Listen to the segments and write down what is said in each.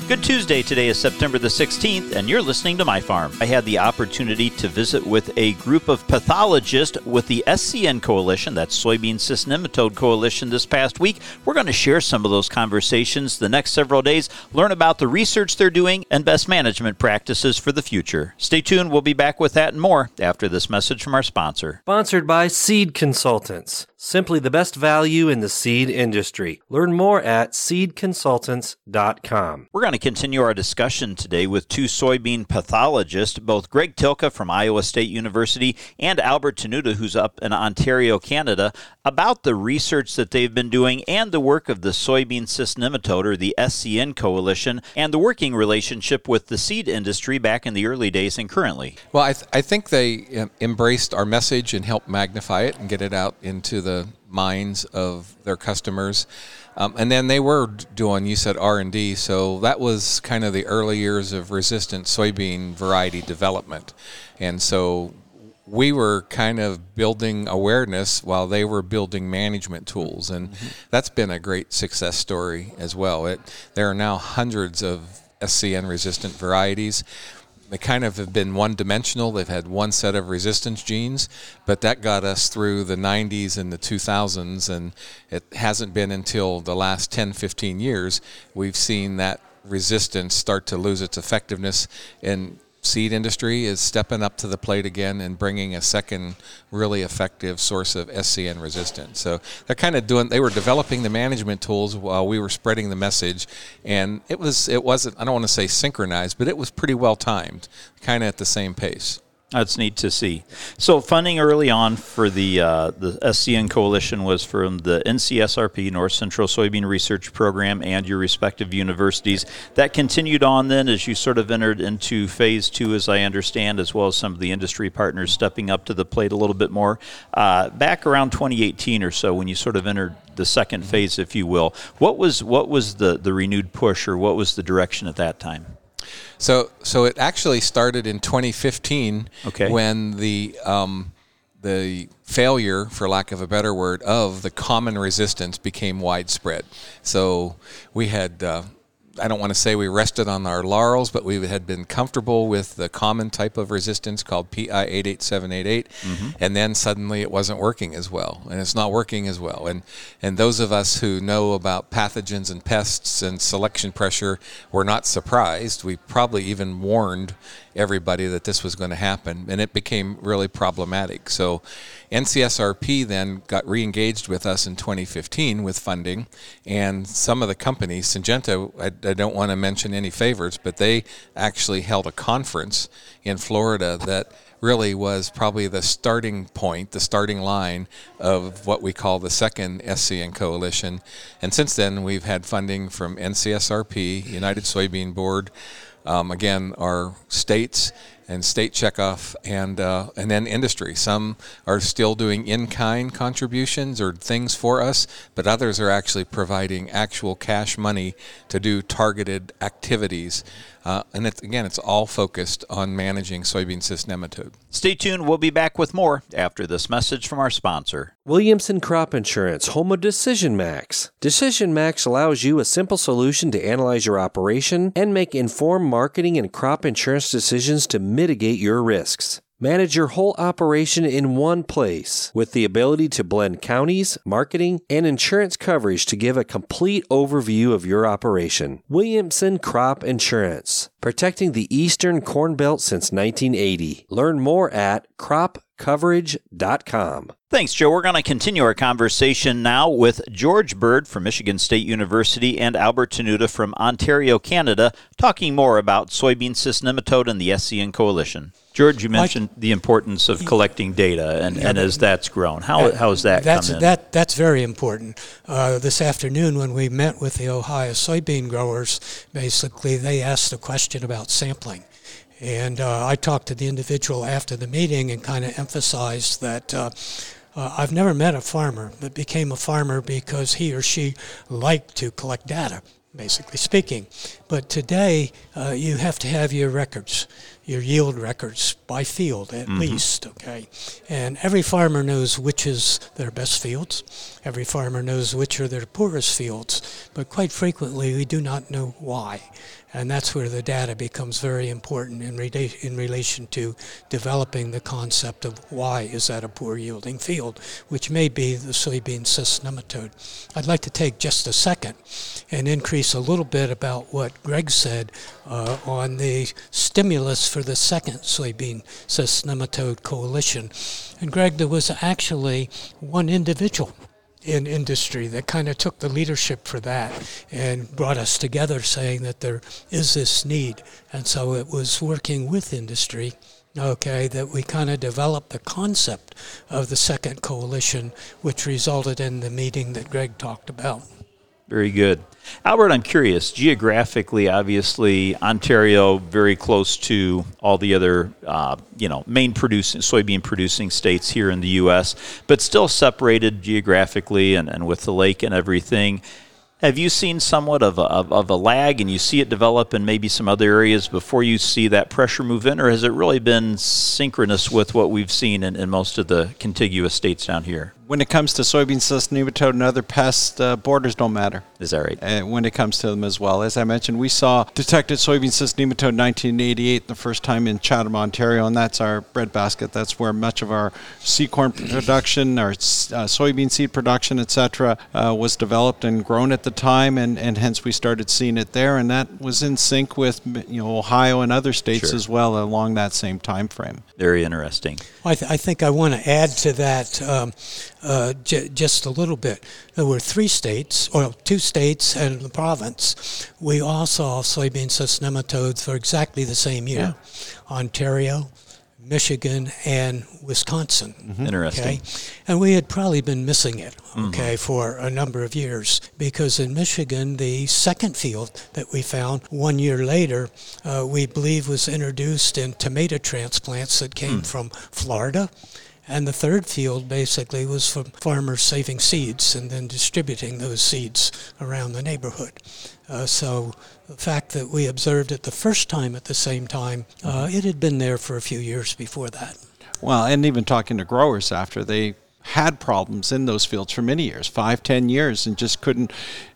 Good Tuesday. Today is September the 16th, and you're listening to My Farm. I had the opportunity to visit with a group of pathologists with the SCN Coalition, that's Soybean Cyst Nematode Coalition, this past week. We're going to share some of those conversations the next several days, learn about the research they're doing, and best management practices for the future. Stay tuned. We'll be back with that and more after this message from our sponsor. Sponsored by Seed Consultants. Simply the best value in the seed industry. Learn more at seedconsultants.com. We're going to continue our discussion today with two soybean pathologists, both Greg Tylka from Iowa State University and Albert Tenuta, who's up in Ontario, Canada, about the research that they've been doing and the work of the Soybean Cyst Nematode, or the SCN Coalition, and the working relationship with the seed industry back in the early days and currently. Well, I think they embraced our message and helped magnify it and get it out into the minds of their customers. And then they were doing, you said R&D, so that was kind of the early years of resistant soybean variety development. And so we were kind of building awareness while they were building management tools. And that's been a great success story as well. There are now hundreds of SCN-resistant varieties. They kind of have been one-dimensional. They've had one set of resistance genes, but that got us through the 90s and the 2000s, and it hasn't been until the last 10, 15 years we've seen that resistance start to lose its effectiveness, and seed industry is stepping up to the plate again and bringing a second really effective source of SCN resistance. So they're kind of they were developing the management tools while we were spreading the message, and it wasn't, I don't want to say synchronized, but it was pretty well timed, kind of at the same pace. That's neat to see. So funding early on for the SCN Coalition was from the NCSRP, North Central Soybean Research Program, and your respective universities. That continued on then as you sort of entered into phase two, as I understand, as well as some of the industry partners stepping up to the plate a little bit more. Back around 2018 or so, when you sort of entered the second phase, if you will, what was the renewed push, or what was the direction at that time? So it actually started in 2015 when the failure, for lack of a better word, of the common resistance became widespread. So we had, I don't want to say we rested on our laurels, but we had been comfortable with the common type of resistance called PI 88788, and then suddenly it wasn't working as well, and it's not working as well. And those of us who know about pathogens and pests and selection pressure were not surprised. We probably even warned everybody that this was going to happen, and it became really problematic. So NCSRP then got re-engaged with us in 2015 with funding, and some of the companies, Syngenta, I don't want to mention any favorites, but they actually held a conference in Florida that really was probably the starting point, the starting line of what we call the second SCN Coalition. And since then, we've had funding from NCSRP, United Soybean Board, again, our states and state checkoff, and then industry. Some are still doing in-kind contributions or things for us, but others are actually providing actual cash money to do targeted activities. And it's all focused on managing soybean cyst nematode. Stay tuned. We'll be back with more after this message from our sponsor. Williamson Crop Insurance, home of Decision Max. Decision Max allows you a simple solution to analyze your operation and make informed marketing and crop insurance decisions to mitigate your risks. Manage your whole operation in one place with the ability to blend counties, marketing, and insurance coverage to give a complete overview of your operation. Williamson Crop Insurance, protecting the Eastern Corn Belt since 1980. Learn more at cropcoverage.com. Thanks, Joe. We're going to continue our conversation now with George Bird from Michigan State University and Albert Tenuta from Ontario, Canada, talking more about soybean cyst nematode and the SCN Coalition. George, you mentioned the importance of collecting data, and as that's grown. How has that come in? That's very important. This afternoon when we met with the Ohio soybean growers, basically they asked a question about sampling. And I talked to the individual after the meeting and kind of emphasized that I've never met a farmer that became a farmer because he or she liked to collect data, basically speaking. But today, you have to have your records. your yield records by field at least, okay? And every farmer knows which is their best fields. Every farmer knows which are their poorest fields. But quite frequently, we do not know why. And that's where the data becomes very important in relation to developing the concept of why is that a poor yielding field, which may be the soybean cyst nematode. I'd like to take just a second and increase a little bit about what Greg said on the stimulus for the second soybean cyst nematode coalition. And Greg, there was actually one individual in industry that kind of took the leadership for that and brought us together, saying that there is this need. And so it was working with industry, okay, that we kind of developed the concept of the second coalition, which resulted in the meeting that Greg talked about. Very good. Albert, I'm curious, geographically, obviously, Ontario very close to all the other, main soybean producing states here in the U.S., but still separated geographically and with the lake and everything. Have you seen somewhat of a lag, and you see it develop in maybe some other areas before you see that pressure move in, or has it really been synchronous with what we've seen in most of the contiguous states down here? When it comes to soybean cyst nematode and other pests, borders don't matter. Is that right? When it comes to them as well. As I mentioned, we saw detected soybean cyst nematode in 1988, the first time in Chatham, Ontario, and that's our breadbasket. That's where much of our seed corn production, our soybean seed production, etc., was developed and grown at the time, and hence we started seeing it there, and that was in sync with Ohio and other states as well along that same time frame. Very interesting. I think I want to add to that just a little bit. There were 2 states and the province. We all saw soybean cyst nematodes for exactly the same year. Yeah. Ontario, Michigan, and Wisconsin. Mm-hmm. Interesting. Okay? And we had probably been missing it, for a number of years, because in Michigan, the second field that we found 1 year later, we believe was introduced in tomato transplants that came from Florida. And the third field basically was from farmers saving seeds and then distributing those seeds around the neighborhood. So the fact that we observed it the first time at the same time, it had been there for a few years before that. Well, and even talking to growers after, they had problems in those fields for many years, 5-10 years, and just couldn't,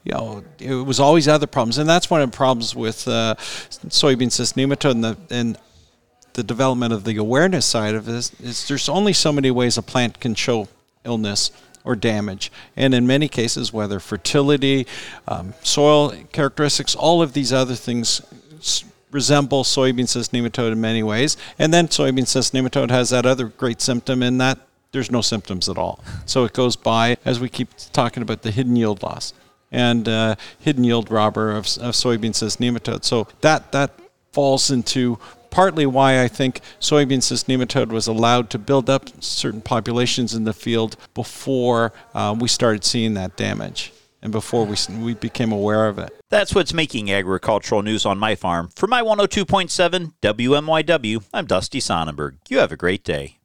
it was always other problems. And that's one of the problems with soybean cyst nematode and the development of the awareness side of this is there's only so many ways a plant can show illness or damage. And in many cases, whether fertility, soil characteristics, all of these other things resemble soybean cyst nematode in many ways. And then soybean cyst nematode has that other great symptom in that there's no symptoms at all. So it goes by, as we keep talking about, the hidden yield loss and hidden yield robber of soybean cyst nematode. So that falls into partly why I think soybean cyst nematode was allowed to build up certain populations in the field before we started seeing that damage and before we became aware of it. That's what's making agricultural news on my farm. For my 102.7 WMYW, I'm Dusty Sonnenberg. You have a great day.